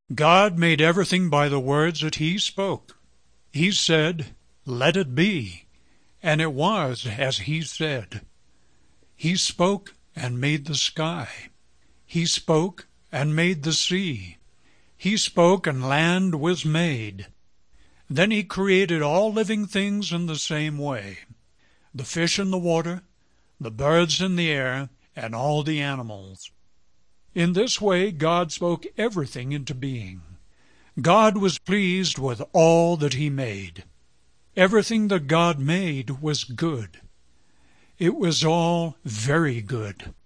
God made everything by the words that He spoke. He said, "Let it be," and it was as He said. He spoke and made the sky. He spoke and made the sea. He spoke and land was made. Then He created all living things in the same way, the fish in the water, the birds in the air, and all the animals. In this way God spoke everything into being. God was pleased with all that He made. Everything that God made was good. It was all very good.